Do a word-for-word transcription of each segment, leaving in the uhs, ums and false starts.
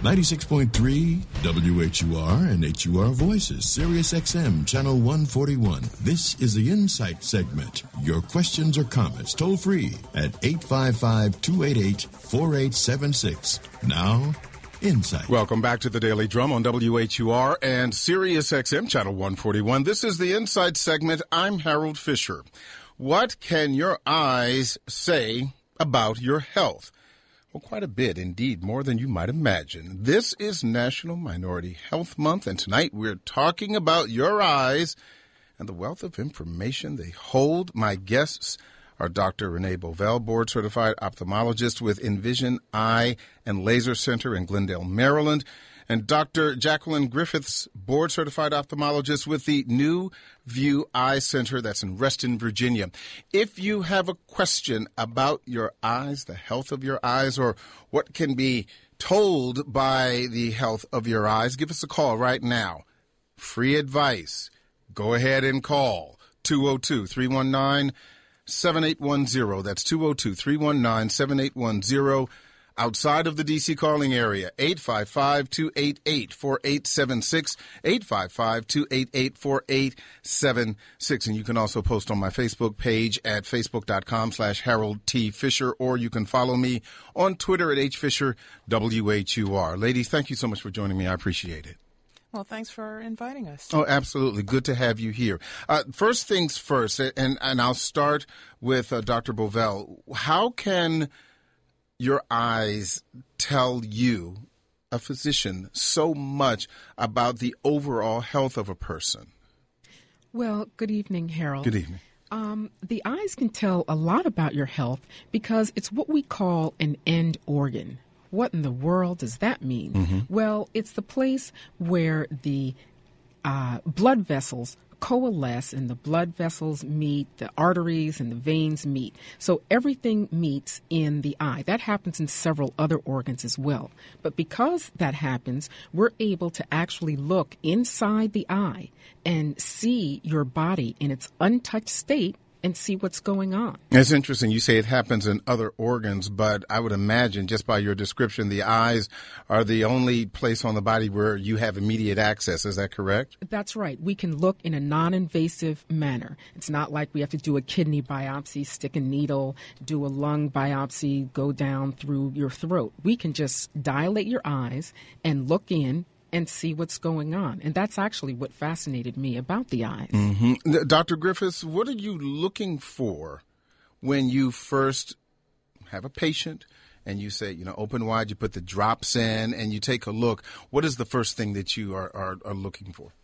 ninety-six point three W H U R and H U R Voices, Sirius X M, Channel one forty-one. This is the Insight segment. Your questions or comments toll free at eight five five, two eight eight, four eight seven six. Now, Insight. Welcome back to the Daily Drum on W H U R and Sirius X M, Channel one forty-one. This is the Insight segment. I'm Harold Fisher. What can your eyes say about your health? Well, quite a bit, indeed, more than you might imagine. This is National Minority Health Month, and tonight we're talking about your eyes and the wealth of information they hold. My guests are Doctor Renee Bovell, board-certified ophthalmologist with Envision Eye and Laser Center in Glendale, Maryland, and Doctor Jacqueline Griffiths, board-certified ophthalmologist with the New View Eye Center that's in Reston, Virginia. If you have a question about your eyes, the health of your eyes, or what can be told by the health of your eyes, give us a call right now. Free advice. Go ahead and call two oh two, three one nine, seven eight one zero. That's two oh two, three one nine, seven eight one zero. Outside of the D C calling area, eight five five, two eight eight, four eight seven six, eight five five, two eight eight, four eight seven six. And you can also post on my Facebook page at facebook.com slash Harold T. Fisher, or you can follow me on Twitter at H Fisher W H U R. Ladies, thank you so much for joining me. I appreciate it. Well, thanks for inviting us. Oh, absolutely. Good to have you here. Uh, first things first, and, and I'll start with uh, Doctor Bovell. How can your eyes tell you, a physician, so much about the overall health of a person? Well, good evening, Harold. Good evening. Um, the eyes can tell a lot about your health because it's what we call an end organ. What in the world does that mean? Mm-hmm. Well, it's the place where the uh, blood vessels coalesce and the blood vessels meet, the arteries and the veins meet. So everything meets in the eye. That happens in several other organs as well. But because that happens, we're able to actually look inside the eye and see your body in its untouched state and see what's going on. It's interesting. You say it happens in other organs, but I would imagine just by your description, the eyes are the only place on the body where you have immediate access. Is that correct? That's right. We can look in a non-invasive manner. It's not like we have to do a kidney biopsy, stick a needle, do a lung biopsy, go down through your throat. We can just dilate your eyes and look in and see what's going on. And that's actually what fascinated me about the eyes. Mm-hmm. Doctor Griffiths, what are you looking for when you first have a patient and you say, you know, open wide, you put the drops in and you take a look? What is the first thing that you are, are, are looking for?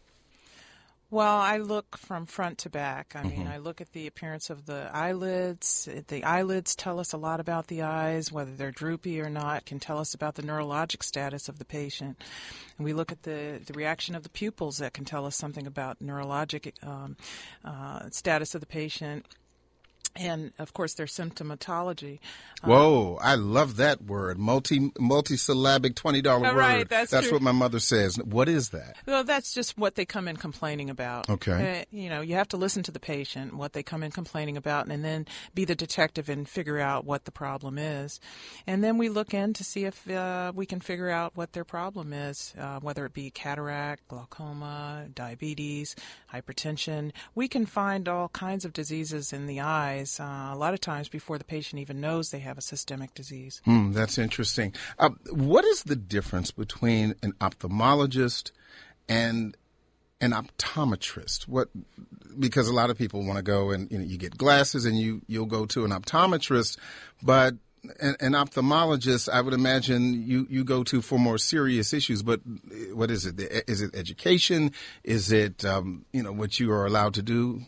Well, I look from front to back. I Mm-hmm. mean, I look at the appearance of the eyelids. The eyelids tell us a lot about the eyes, whether they're droopy or not, can tell us about the neurologic status of the patient. And we look at the, the reaction of the pupils that can tell us something about neurologic um, uh, status of the patient. And, of course, their symptomatology. Whoa, I love that word, multi multi-syllabic twenty dollar Oh, word. right, that's that's true. what my mother says. What is that? Well, that's just what they come in complaining about. Okay. Uh, you know, you have to listen to the patient, what they come in complaining about, and then be the detective and figure out what the problem is. And then we look in to see if uh, we can figure out what their problem is, uh, whether it be cataract, glaucoma, diabetes, hypertension. We can find all kinds of diseases in the eyes uh, a lot of times before the patient even knows they have a systemic disease. Hmm, that's interesting. Uh, what is the difference between an ophthalmologist and an optometrist? What, because a lot of people want to go and, you know, you get glasses and you, you'll go to an optometrist, but an, an ophthalmologist, I would imagine you, you go to for more serious issues. But what is it? Is it education? Is it, um, you know, what you are allowed to do?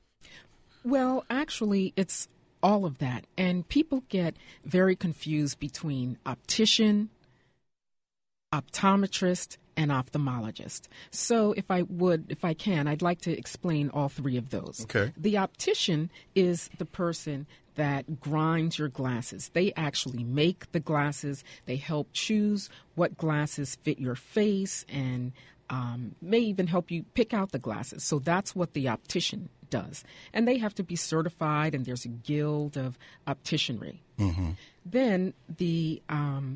Well, actually, it's all of that. And people get very confused between optician, optometrist, and ophthalmologist. So if I would, if I can, I'd like to explain all three of those. Okay. The optician is the person that grinds your glasses. They actually make the glasses. They help choose what glasses fit your face and um, may even help you pick out the glasses. So that's what the optician does. And they have to be certified, and there's a guild of opticianry. Mm-hmm. Then the um,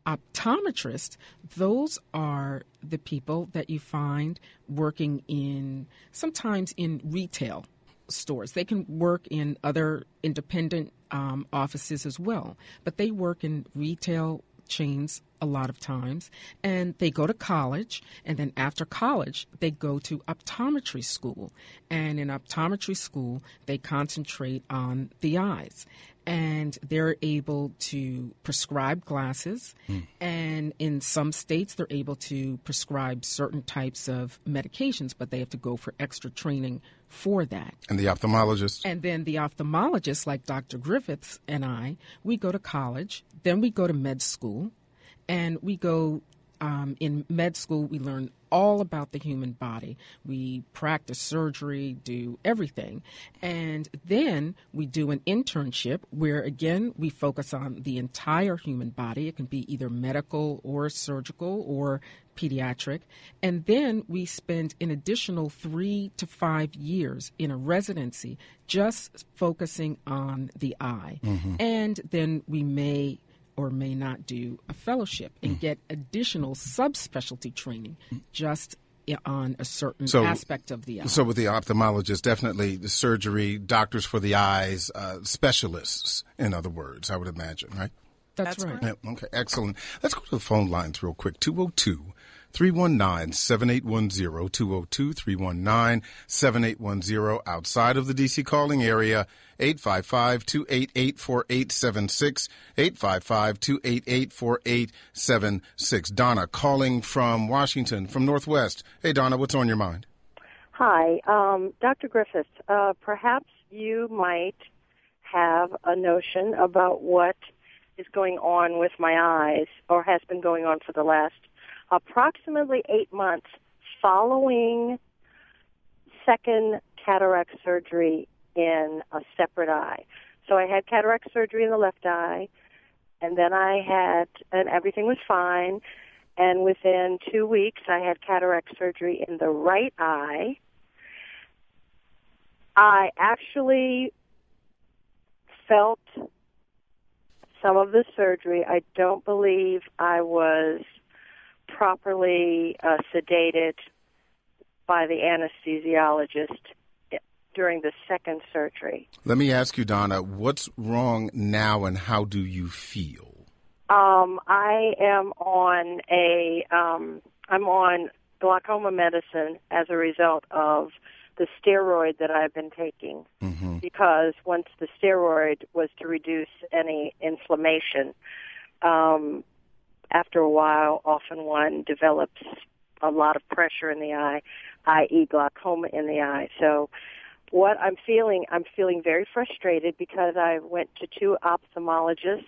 Optometrists, those are the people that you find working in, sometimes in retail stores. They can work in other independent um, offices as well, but they work in retail chains a lot of times, and they go to college, and then after college, they go to optometry school. And in optometry school, they concentrate on the eyes. And they're able to prescribe glasses, mm. and in some states, they're able to prescribe certain types of medications, but they have to go for extra training for that. And the ophthalmologist? And then the ophthalmologist, like Doctor Griffiths and I, we go to college, then we go to med school, and we go um, in med school, we learn all about the human body. We practice surgery, do everything. And then we do an internship where, again, we focus on the entire human body. It can be either medical or surgical or pediatric. And then we spend an additional three to five years in a residency just focusing on the eye. Mm-hmm. And then we may or may not do a fellowship and mm. get additional subspecialty training just on a certain so, aspect of the eye. So with the ophthalmologist, definitely the surgery, doctors for the eyes, uh, specialists, in other words, I would imagine, right? That's, That's right. right. Yeah, okay, excellent. Let's go to the phone lines real quick. two oh two, three one nine, seven eight one zero, two oh two, three one nine, seven eight one zero. Outside of the D C calling area, eight five five, two eight eight, four eight seven six, eight five five, two eight eight, four eight seven six. Donna calling from Washington, from Northwest. Hey, Donna, what's on your mind? Hi, um, Doctor Griffiths. Uh, perhaps you might have a notion about what is going on with my eyes, or has been going on for the last approximately eight months following second cataract surgery in a separate eye. So I had cataract surgery in the left eye, and then I had, and everything was fine, and within two weeks I had cataract surgery in the right eye. I actually felt some of the surgery. I don't believe I was properly uh, sedated by the anesthesiologist during the second surgery. Let me ask you, Donna, what's wrong now and how do you feel? Um, I am on a, um, I'm on glaucoma medicine as a result of the steroid that I've been taking, mm-hmm. because once the steroid was to reduce any inflammation, um, after a while, often one develops a lot of pressure in the eye, that is glaucoma in the eye. So what I'm feeling, I'm feeling very frustrated because I went to two ophthalmologists,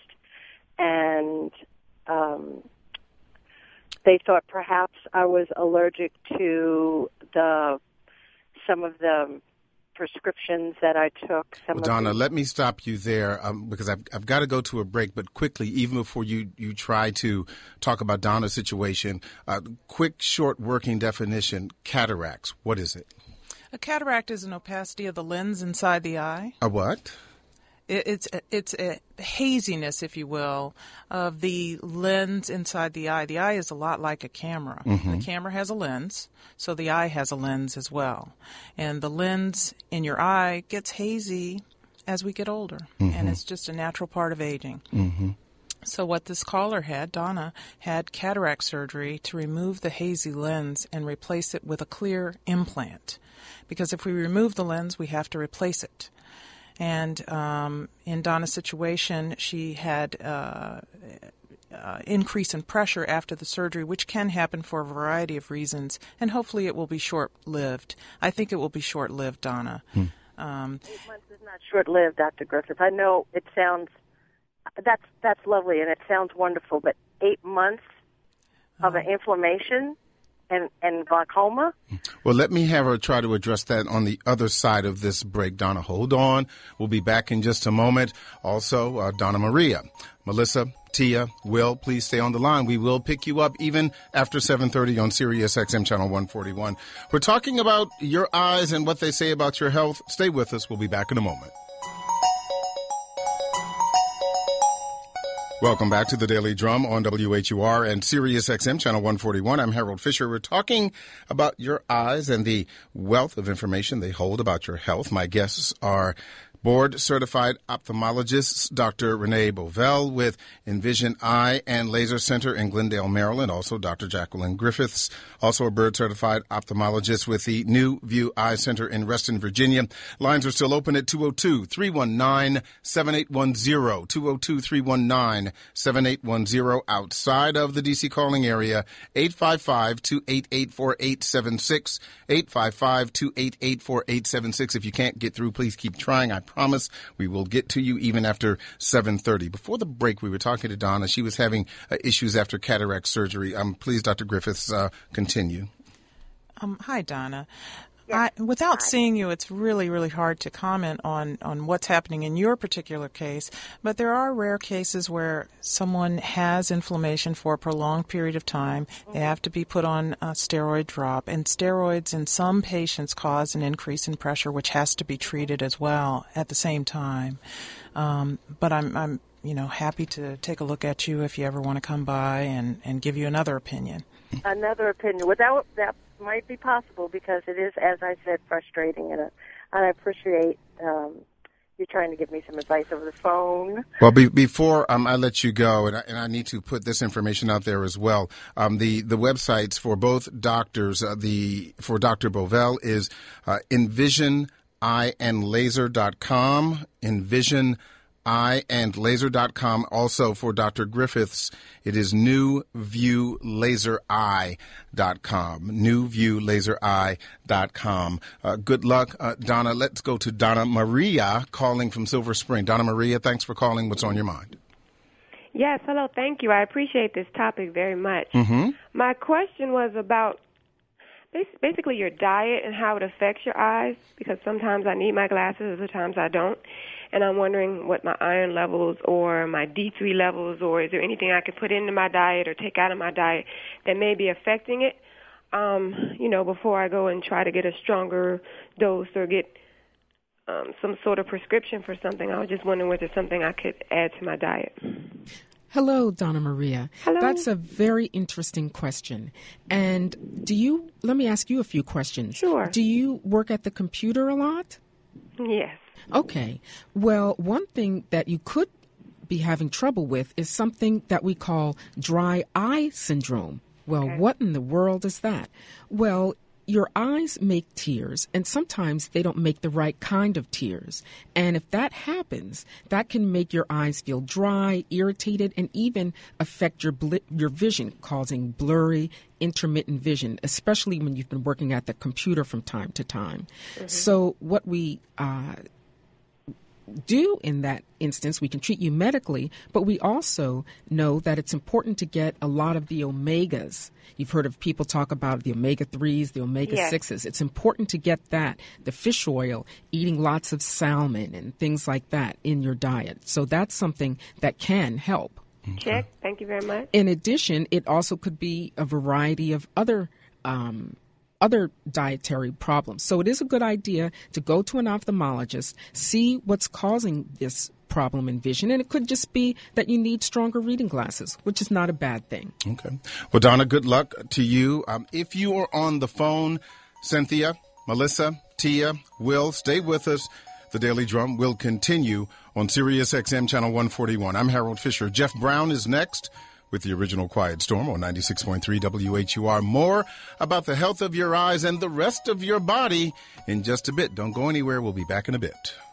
and um, they thought perhaps I was allergic to the some of the prescriptions that I took. Some well, Donna, of the- let me stop you there um, because I've, I've got to go to a break. But quickly, even before you, you try to talk about Donna's situation, uh, quick, short working definition, cataracts, what is it? A cataract is an opacity of the lens inside the eye. A what? It, it's it's a haziness, if you will, of the lens inside the eye. The eye is a lot like a camera. Mm-hmm. The camera has a lens, so the eye has a lens as well. And the lens in your eye gets hazy as we get older, mm-hmm. and it's just a natural part of aging. Mm-hmm. So what this caller had, Donna, had cataract surgery to remove the hazy lens and replace it with a clear implant. Because if we remove the lens, we have to replace it. And um, in Donna's situation, she had uh, uh, increase in pressure after the surgery, which can happen for a variety of reasons, and hopefully it will be short-lived. I think it will be short-lived, Donna. Hmm. Um, Eight months is not short-lived, Doctor Griffith. I know it sounds, that's, that's lovely, and it sounds wonderful, but eight months of uh, an inflammation and, and glaucoma? Well, let me have her try to address that on the other side of this break. Donna, hold on. We'll be back in just a moment. Also, uh, Donna Maria, Melissa, Tia, Will, please stay on the line. We will pick you up even after seven thirty on Sirius X M Channel one forty-one. We're talking about your eyes and what they say about your health. Stay with us. We'll be back in a moment. Welcome back to the Daily Drum on W H U R and Sirius X M Channel one forty-one. I'm Harold Fisher. We're talking about your eyes and the wealth of information they hold about your health. My guests are board-certified ophthalmologists, Doctor Renee Bovell with Envision Eye and Laser Center in Glendale, Maryland. Also, Doctor Jacqueline Griffiths, also a board-certified ophthalmologist with the New View Eye Center in Reston, Virginia. Lines are still open at two oh two, three one nine, seven eight one zero, two oh two, three one nine, seven eight one zero. Outside of the D C calling area, eight five five, two eight eight, four eight seven six, eight five five, two eight eight, four eight seven six. If you can't get through, please keep trying. I promise we will get to you even after seven thirty. Before the break, we were talking to Donna. She was having uh, issues after cataract surgery. Um, please, Doctor Griffiths, uh, continue. Um, hi, Donna. I, without seeing you, it's really, really hard to comment on, on what's happening in your particular case, but there are rare cases where someone has inflammation for a prolonged period of time. They have to be put on a steroid drop, and steroids in some patients cause an increase in pressure, which has to be treated as well at the same time. Um, but I'm, I'm, you know, happy to take a look at you if you ever want to come by and, and give you another opinion. Another opinion. Without that might be possible because it is, as I said, frustrating, and, uh, and I appreciate um, you trying to give me some advice over the phone. Well, be, before um, I let you go, and I, and I need to put this information out there as well. Um, the the websites for both doctors, uh, the for Doctor Bovell is uh, envision eye and laser dot com, envision eye and laser dot com. Also for Doctor Griffiths, it is new view laser eye dot com, new view laser eye dot com. Uh, good luck, uh, Donna. Let's go to Donna Maria calling from Silver Spring. Donna Maria, thanks for calling. What's on your mind? Yes, hello, thank you. I appreciate this topic very much. Mm-hmm. My question was about basically your diet and how it affects your eyes, because sometimes I need my glasses, other times I don't. And I'm wondering what my iron levels or my D three levels, or is there anything I could put into my diet or take out of my diet that may be affecting it, um, you know, before I go and try to get a stronger dose or get um, some sort of prescription for something. I was just wondering whether there's something I could add to my diet. Hello, Donna Maria. Hello. That's a very interesting question. And do you, let me ask you a few questions. Sure. Do you work at the computer a lot? Yes. Okay. Well, one thing that you could be having trouble with is something that we call dry eye syndrome. Well, Okay. What in the world is that? Well, your eyes make tears, and sometimes they don't make the right kind of tears. And if that happens, that can make your eyes feel dry, irritated, and even affect your bl- your vision, causing blurry, intermittent vision, especially when you've been working at the computer from time to time. Mm-hmm. So what we uh, do in that instance, we can treat you medically, but we also know that it's important to get a lot of the omegas. You've heard of people talk about the omega threes, the omega sixes. It's important to get that, the fish oil, eating lots of salmon and things like that in your diet. So that's something that can help. Check. Thank you very much. In addition, it also could be a variety of other um other dietary problems. So it is a good idea to go to an ophthalmologist, see what's causing this problem in vision, and it could just be that you need stronger reading glasses, which is not a bad thing. Okay. Well, Donna, good luck to you. Um, if you are on the phone, Cynthia, Melissa, Tia, Will, stay with us. The Daily Drum will continue on Sirius X M Channel one forty-one. I'm Harold Fisher. Jeff Brown is next with the original Quiet Storm on ninety-six point three W H U R. More about the health of your eyes and the rest of your body in just a bit. Don't go anywhere. We'll be back in a bit.